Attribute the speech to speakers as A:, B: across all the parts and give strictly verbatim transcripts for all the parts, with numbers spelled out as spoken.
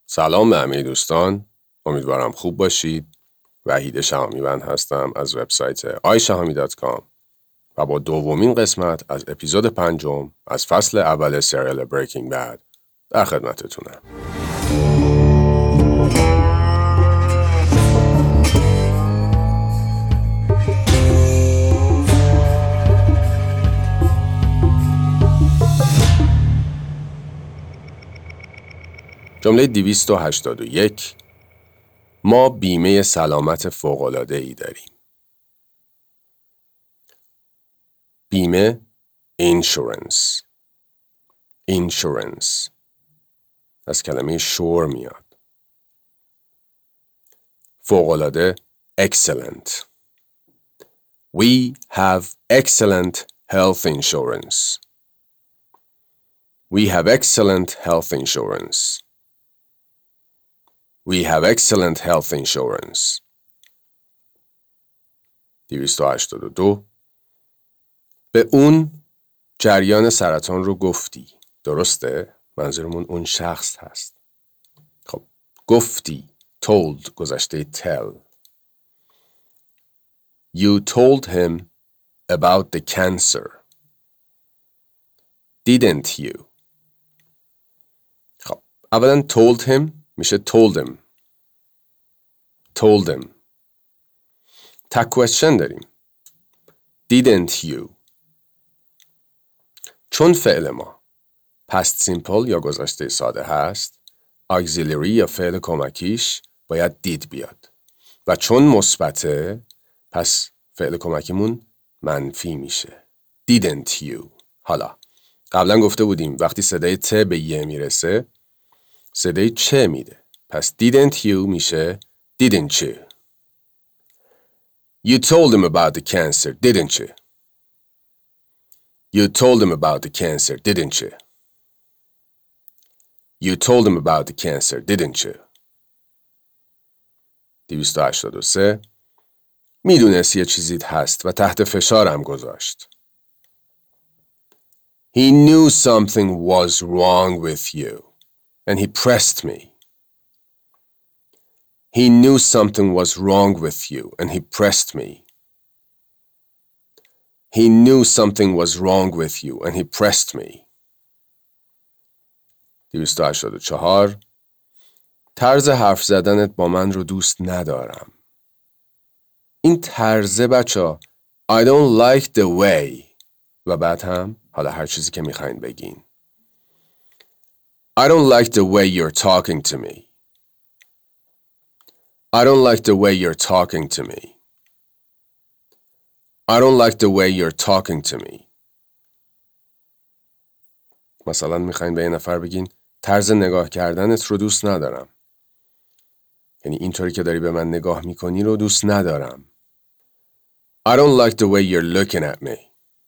A: سلام به همه دوستان، امیدوارم خوب باشید. وحید شهامی‌وند هستم از وبسایت آی شهامی دات کام و با دومین قسمت از اپیزود پنجم از فصل اول سریال بریکینگ بد در خدمتتونم. جمله دویست و هشتاد و یک، ما بیمه سلامت فوق‌العاده‌ای داریم. بیمه insurance insurance از کلمه شور میاد. فوق‌العاده excellent. We have excellent health insurance. We have excellent health insurance. We have excellent health insurance. دویست و هشتاد و دو، به اون جریان سرطان رو گفتی. درسته؟ منظورمون اون شخص هست. خب گفتی told گذشته tell. You told him about the cancer. Didn't you? خب اولا told him میشه told him. told him. تک question داریم. Didn't you? چون فعل ما past simple یا گذشته ساده هست، auxiliary یا فعل کمکیش باید did بیاد و چون مثبته پس فعل کمکیمون منفی میشه. Didn't you؟ حالا قبلا گفته بودیم وقتی صدای ت به یه میرسه صدای چه میده، پس didn't you میشه didn't you. You told him about the cancer, didn't you? You told him about the cancer, didn't you? You told him about the cancer, didn't you? دویست و هشتاد و سه، میدونست یه چیزی هست و تحت فشارم گذاشت. He knew something was wrong with you and he pressed me. He knew something was wrong with you and he pressed me. He knew something was wrong with you and he pressed me. دویست و هشتاد و چهار، طرز حرف زدنت با من رو دوست ندارم. این طرزه بچه I don't like the way و بعد هم حالا هر چیزی که میخواین بگین. I don't like the way you're talking to me. I don't like the way you're talking to me. I don't like the way you're talking to me. مثلا میخواین به یه نفر بگین طرز نگاه کردنت رو دوست ندارم. یعنی اینطوری که داری به من نگاه میکنی رو دوست ندارم. I don't like the way you're looking at me.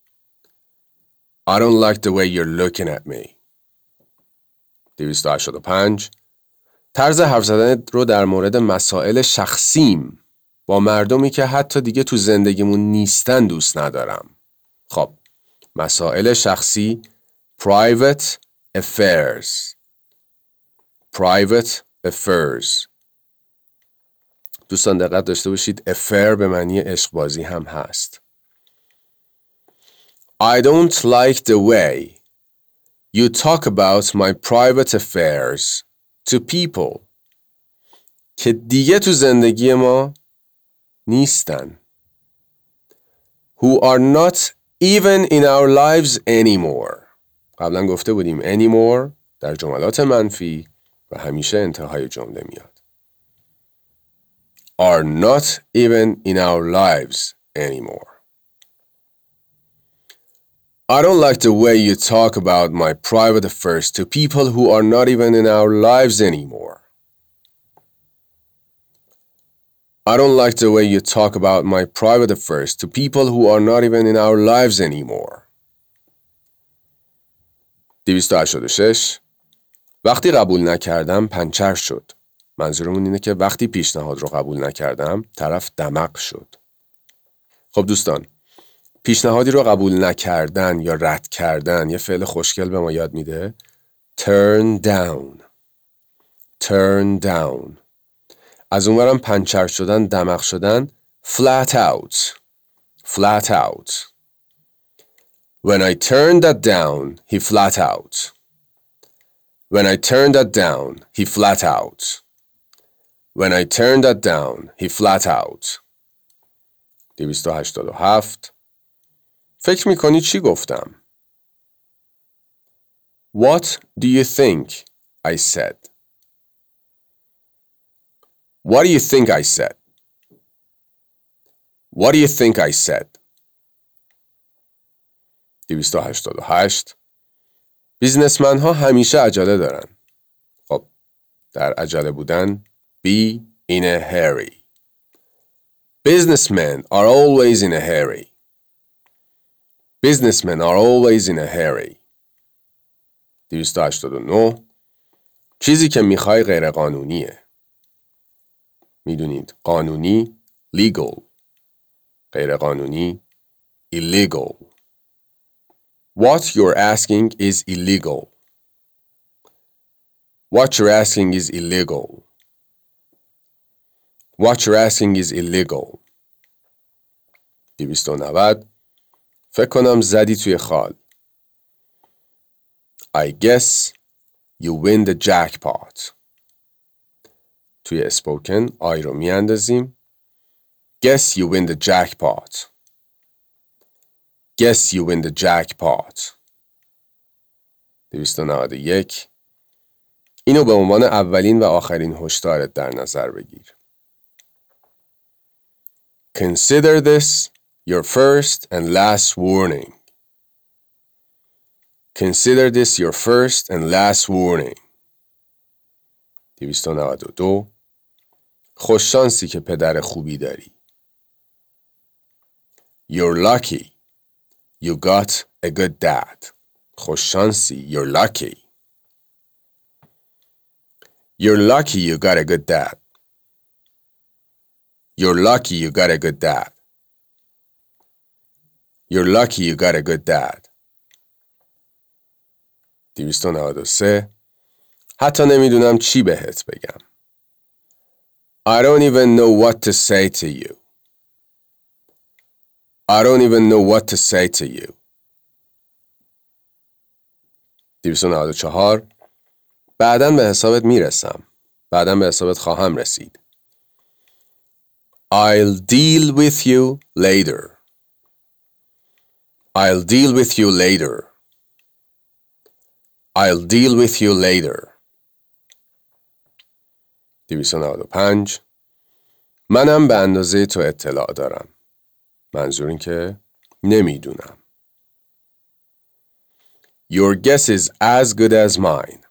A: I don't like the way you're looking at me. دویست و هشتاد و پنج، طرز حرف زدنت رو در مورد مسائل شخصیم با مردمی که حتی دیگه تو زندگیمون نیستن دوست ندارم. خب مسائل شخصی private affairs. private affairs. دوستان دقت داشته باشید affair به معنی عشق بازی هم هست. I don't like the way you talk about my private affairs to people که دیگه تو زندگی ما نیستن. Who are not even in our lives anymore. قبلا گفته بودیم anymore در جملات منفی و همیشه انتهای جمله میاد. Are not even in our lives anymore. I don't like the way you talk about my private affairs to people who are not even in our lives anymore. I don't like the way you talk about my private affairs to people who are not even in our lives anymore. دویست و هشتاد و شش، وقتی قبول نکردم پنچر شد. منظورمون اینه که وقتی پیشنهاد رو قبول نکردم طرف دمق شد. خب دوستان پیشنهادی رو قبول نکردن یا رد کردن یه فعل خوشگل به ما یاد میده. turn down. turn down. از اونورم پنچر شدن، دمق شدن. Flat out. Flat out. When I turned that down, he flat out. When I turned that down, he flat out. When I turned that down, he flat out. دویست و هشتاد و هفت. فکر میکنی چی گفتم؟ What do you think I said? What do you think I said? What do you think I said? دویست و هشتاد و هشت. بیزنسمن ها همیشه عجله دارن. خب در عجله بودن be in a hurry. Businessmen are always in a hurry. Businessmen are always in a hurry. دویست و هشتاد و نه. چیزی که میخوای غیر قانونیه. میدونید قانونی legal. غیر قانونی illegal. What you're asking is illegal. What you're asking is illegal. What you're asking is illegal. دویست و نود. فکر کنم زدی توی خال. I guess you win the jackpot. توی اسپوکن آی رو میاندازیم. Guess you win the jackpot. Guess you win the jackpot. دویست و نود و یک. اینو به عنوان اولین و آخرین هشدارت در نظر بگیر. Consider this your first and last warning. Consider this your first and last warning. دویست و نود و دو. خوش شانسی که پدر خوبی داری. You're lucky. You got a good dad. خوش شانسی. You're lucky. You're lucky you got a good dad. You're lucky you got a good dad. You're lucky you got a good dad. دویست و نود و سه. حتی نمیدونم چی بهت بگم. I don't even know what to say to you. I don't even know what to say to you. دویست و نود و چهار. بعداً به حسابت میرسم. بعداً به حسابت خواهم رسید. I'll deal with you later. I'll deal with you later. I'll deal with you later. دویست و نود و پنج. منم به اندازه تو اطلاع دارم. منظور این که نمیدونم. Your guess is as good as mine.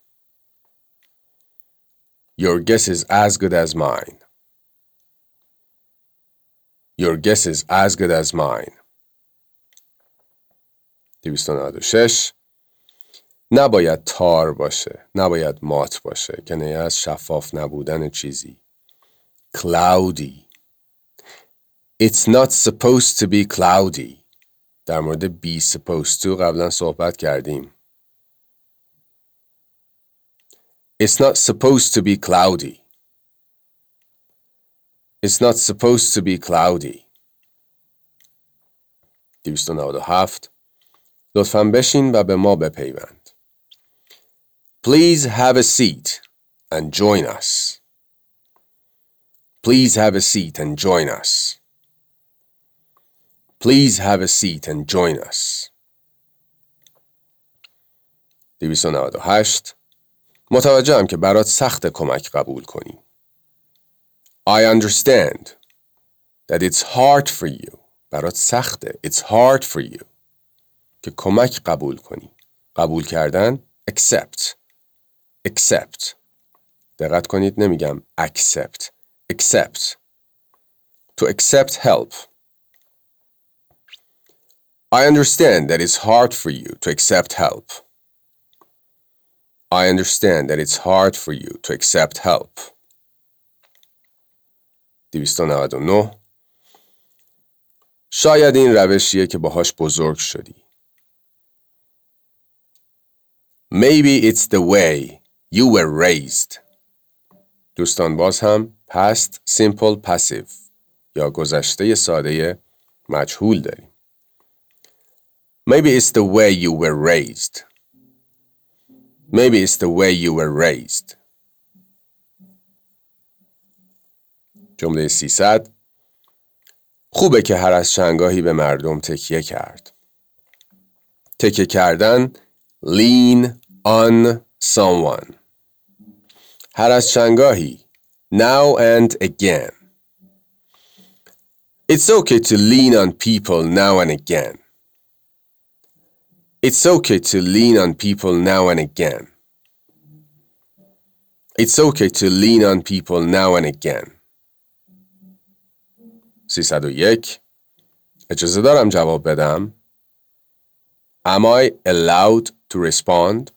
A: Your guess is as good as mine. Your guess is as good as mine. دویست و نود و شش. نباید تار باشه. نباید مات باشه. کنایه از شفاف نبودن چیزی. Cloudy. It's not supposed to be cloudy. در مورد be supposed to قبلا صحبت کردیم. It's not supposed to be cloudy. It's not supposed to be cloudy. دویست و نود و هفت. لطفاً بشین و به ما بپیوند. Please have a seat and join us. Please have a seat and join us. Please have a seat and join us. دویست و نود و هشت. متوجهم که برات سخت کمک قبول کنی. I understand that it's hard for you. برات سخته. It's hard for you. که کمک قبول کنی. قبول کردن accept. Accept. دقت کنید نمیگم accept. Accept. To accept help. I understand that it's hard for you to accept help. I understand that it's hard for you to accept help. دویست و نود و نه. شاید این روشیه که باهاش بزرگ شدی. Maybe it's the way you were raised. دوستان باز هم past simple passive یا گذشته ساده مجهول داریم. Maybe it's the way you were raised. Maybe it's the way you were raised. جمله سیصد. خوبه که هر از چندگاهی به مردم تکیه کرد. تکیه کردن lean on someone. هر از چندگاهی now and again. It's okay to lean on people now and again. It's okay to lean on people now and again. It's okay to lean on people now and again. سیصد و یک. اجازه دارم جواب بدم. Am I allowed to respond?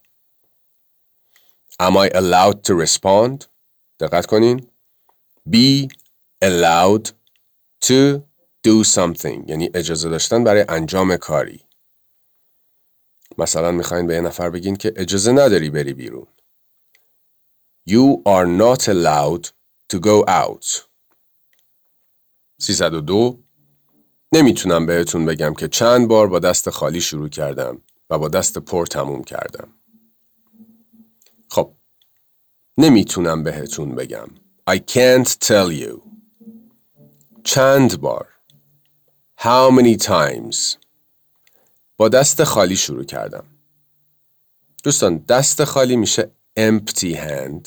A: Am I allowed to respond? دقت کنین. Be allowed to do something. یعنی اجازه داشتن برای انجام کاری. مثلا میخواین به یه نفر بگین که اجازه نداری بری بیرون. You are not allowed to go out. سیصد و دو. نمیتونم بهتون بگم که چند بار با دست خالی شروع کردم و با دست پر تموم کردم. خب نمیتونم بهتون بگم. I can't tell you. چند بار. How many times. با دست خالی شروع کردم. دوستان دست خالی میشه empty hand.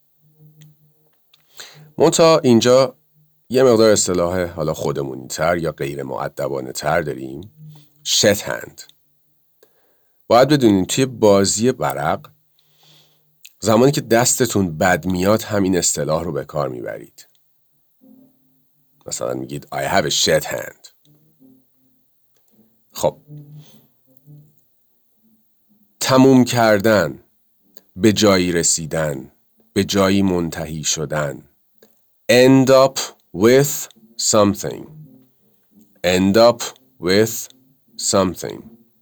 A: منتها اینجا یه مقدار اصطلاح حالا خودمونی تر یا غیر مؤدبانه تر داریم. shed hand. باید بدونین توی بازی ورق زمانی که دستتون بد میاد همین اصطلاح رو به کار میبرید. مثلا میگید I have a shed hand. خب تموم کردن، به جایی رسیدن، به جایی منتهی شدن. End up with something. End up with something.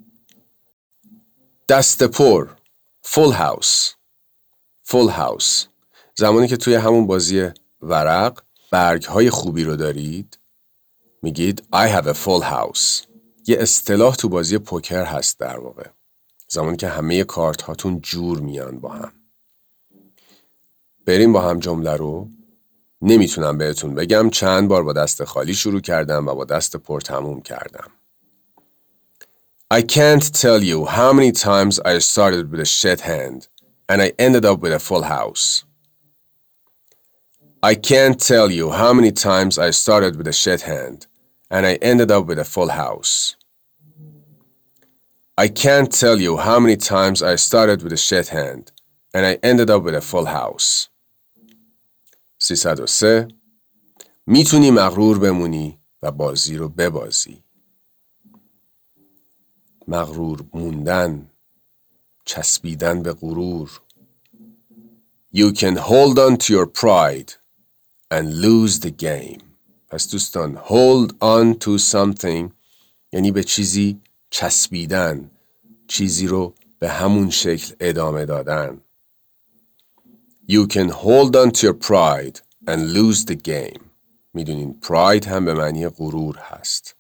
A: دست پر. Full house. Full house. زمانی که توی همون بازی ورق برگ های خوبی رو دارید میگید I have a full house. یه اصطلاح تو بازی پوکر هست در واقع. زمانی که همه کارت هاتون جور میان با هم. بریم با هم جمله رو. نمیتونم بهتون بگم چند بار با دست خالی شروع کردم و با دست پر تموم کردم. I can't tell you how many times I started with a shed hand and I ended up with a full house. I can't tell you how many times I started with a shed hand and I ended up with a full house. I can't tell you how many times I started with a shed hand and I ended up with a full house. سیصد و سه. میتونی مغرور بمونی و بازی رو ببازی. مغرور موندن، چسبیدن به غرور. You can hold on to your pride and lose the game. پس دوستان hold on to something یعنی به چیزی چسبیدن، چیزی رو به همون شکل ادامه دادن. You can hold on to your pride and lose the game. میدونین pride هم به معنی غرور هست.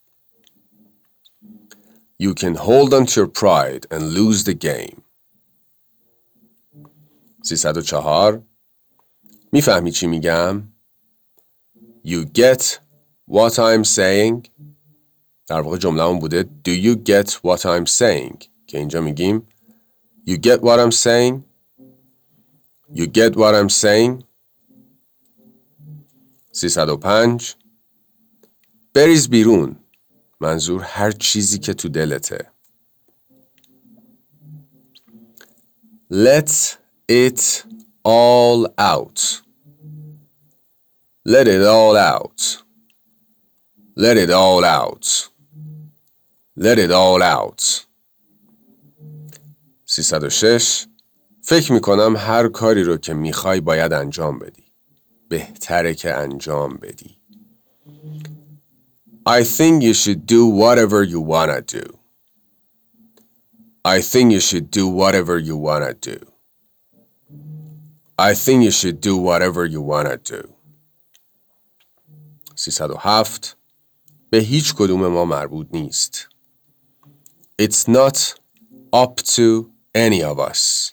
A: You can hold on to your pride and lose the game. سیصد و چهار. میفهمی چی میگم؟ You get what I'm saying. در واقع جمله اون بوده Do you get what I'm saying؟ که اینجا میگیم You get what I'm saying? You get what I'm saying? سیصد و پنج. بریز بیرون. منظور هر چیزی که تو دلته. Let it all out. Let it all out. Let it all out. Let it all out. سیصد و شش. فکر میکنم هر کاری رو که میخوای باید انجام بدی. بهتره که انجام بدی. I think you should do whatever you wanna do. I think you should do whatever you wanna do. I think you should do whatever you wanna do. سیصد و هفت. به هیچ کدوم ما مربوط نیست. It's not up to any of us.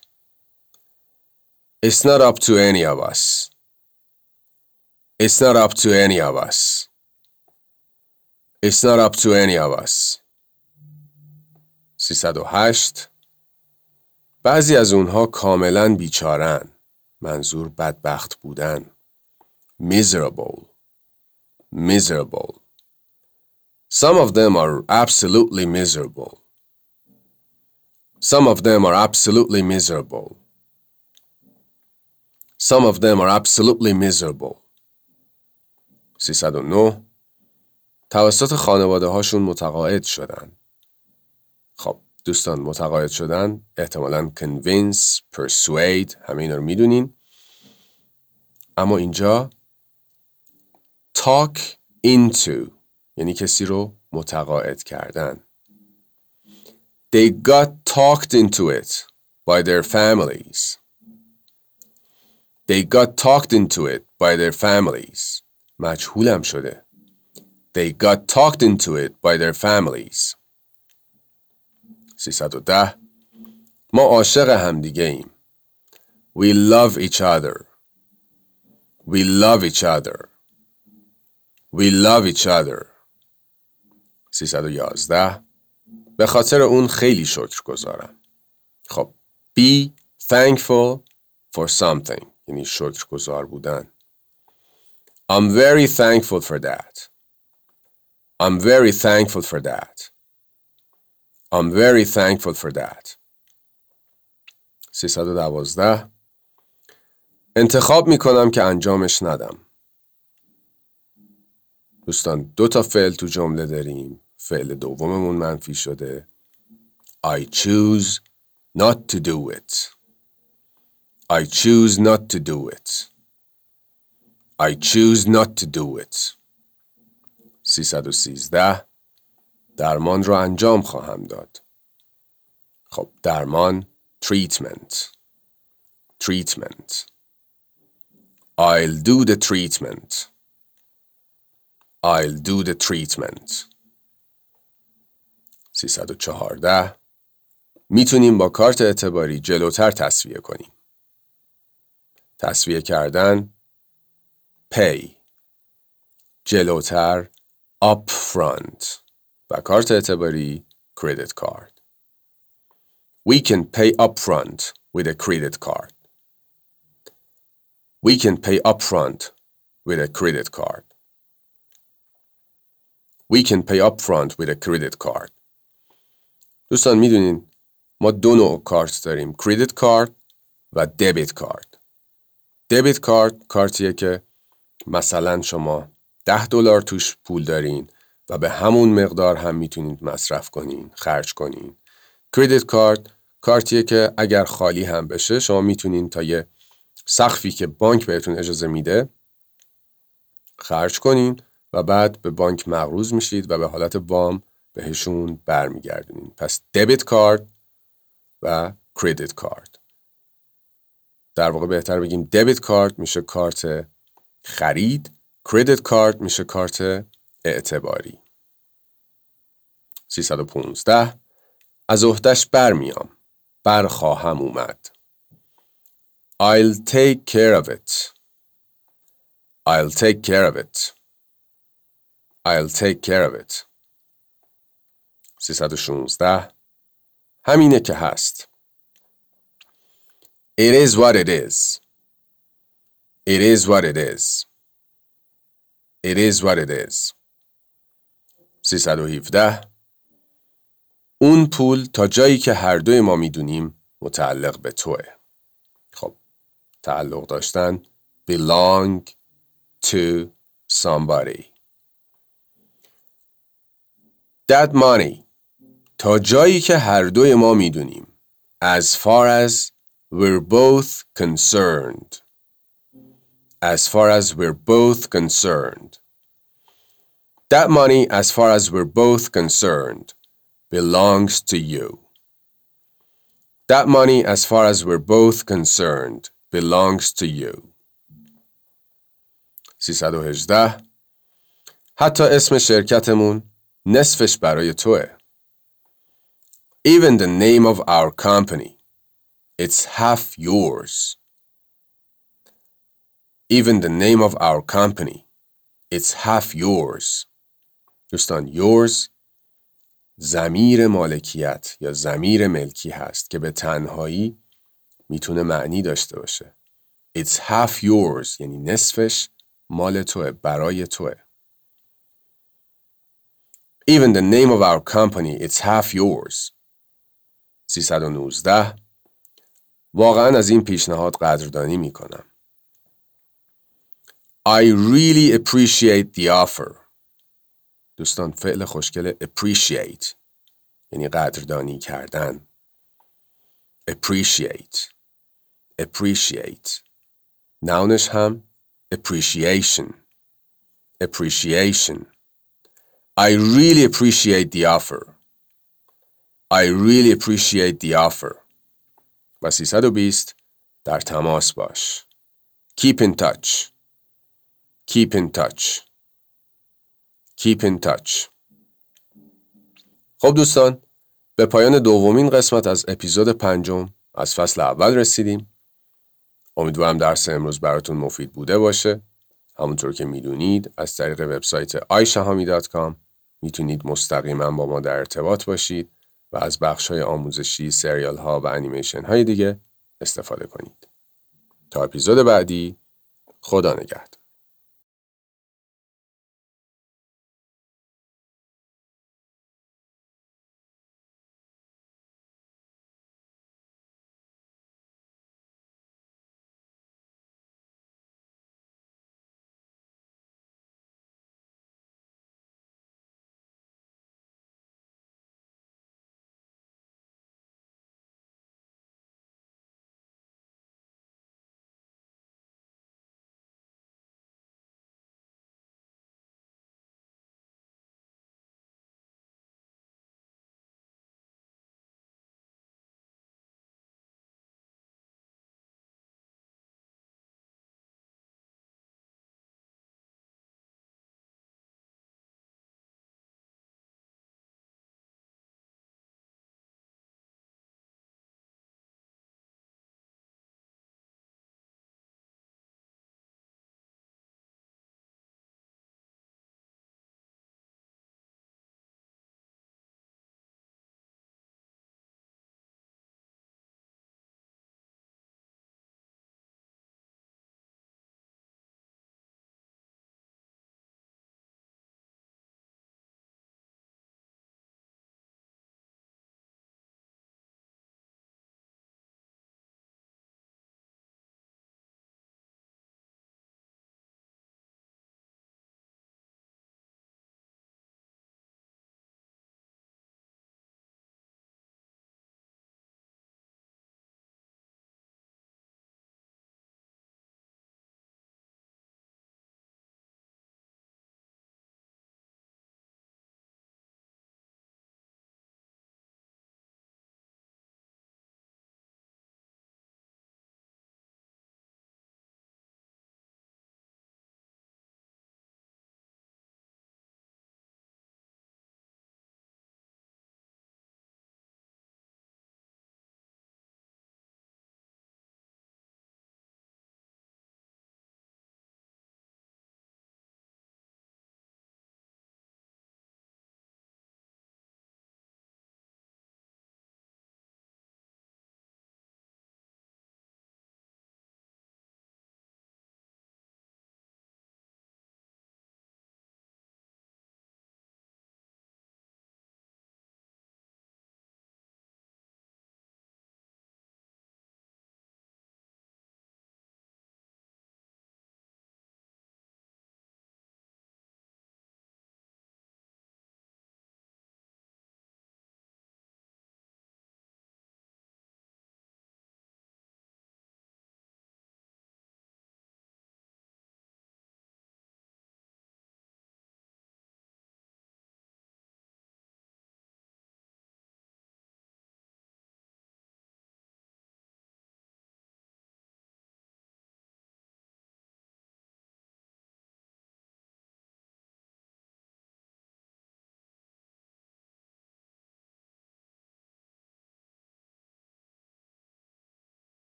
A: It's not up to any of us. It's not up to any of us. It's not up to any of us. سیصد و هشت. بعضی از اونها کاملاً بیچارن. منظور بدبخت بودن. Miserable. Miserable. Some of them are absolutely miserable. Some of them are absolutely miserable. Some of them are absolutely miserable. سیصد و نه. توسط خانواده هاشون متقاعد شدن. خب دوستان متقاعد شدن احتمالاً convince, persuade همه اینا رو میدونین. اما اینجا talk into یعنی کسی رو متقاعد کردن. They got talked into it by their families. They got talked into it by their families. مجهولم شده. They got talked into it by their families. سیصد و ده. ما عاشق همدیگه ایم. We love each other. We love each other. We love each other. سیصد و یازده. به خاطر اون خیلی شکرگزارم. خب be thankful for something یعنی شکرگزار بودن. I'm very thankful for that. I'm very thankful for that. I'm very thankful for that. سیصد و دوازده. انتخاب میکنم که انجامش ندم. دوستان دو تا فعل تو جمله داریم. فعل دوممون منفی شده. I choose not to do it. I choose not to do it. I choose not to do it. سیصد و سیزده. درمان رو انجام خواهم داد. خب درمان treatment. Treatment. I'll do the treatment. I'll do the treatment. سیصد و چهارده. میتونیم با کارت اعتباری جلوتر تسویه کنیم. تسویه کردن pay. جلوتر up front. و کارت اعتباری credit card. We can pay up front with a credit card. We can pay up front with a credit card. We can pay up front with a credit card. دوستان میدونین ما دو نوع کارت داریم. credit card و debit card. debit card کارتیه که مثلا شما ده دلار توش پول دارین و به همون مقدار هم میتونید مصرف کنین، خرج کنین. credit card کارتیه که اگر خالی هم بشه شما میتونین تا یه سقفی که بانک بهتون اجازه میده خرج کنین و بعد به بانک مقروض میشید و به حالت وام بهشون برمیگردونین. پس debit card و credit card. در واقع بهتر بگیم debit card میشه کارت خرید، credit card میشه کارت اعتباری. سیصد و پانزده. از عهده‌اش برمیام. برخواهم اومد. I'll take care of it. I'll take care of it. I'll take care of it. سیصد و شانزده. همینه که هست. It is what it is. It is what it is. It is what it is. سیصد و هفده. اون پول تا جایی که هر دوی ما میدونیم متعلق به توه. خب تعلق داشتن belong to somebody. That money تا جایی که هر دوی ما میدونیم. As far as we're both concerned. As far as we're both concerned. That money, as far as we're both concerned, belongs to you. That money, as far as we're both concerned, belongs to you. سیصد و هجده. حتی اسم شرکتمون نصفش برای توه. Even the name of our company, it's half yours. Even the name of our company, it's half yours. دوستان yours ضمیر مالکیت یا ضمیر ملکی هست که به تنهایی میتونه معنی داشته باشه. It's half yours یعنی نصفش مال توه، برای توه. Even the name of our company, it's half yours. سیصد و نوزده. واقعا از این پیشنهاد قدردانی میکنم. I really appreciate the offer. دوستان فعل خوشگل appreciate یعنی قدردانی کردن. appreciate appreciate ناونش هم appreciation appreciation I really appreciate the offer. I really appreciate the offer. و سیصد و بیست. در تماس باش. Keep in touch. Keep in touch. Keep in touch. خب دوستان، به پایان دومین قسمت از اپیزود پنجم از فصل اول رسیدیم. امیدوارم درس امروز براتون مفید بوده باشه. همونطور که میدونید از طریق وبسایت آی شهامی دات کام میتونید مستقیما با ما در ارتباط باشید و از بخش‌های آموزشی، سریال ها و انیمیشن های دیگه استفاده کنید. تا اپیزود بعدی، خدا نگهدار.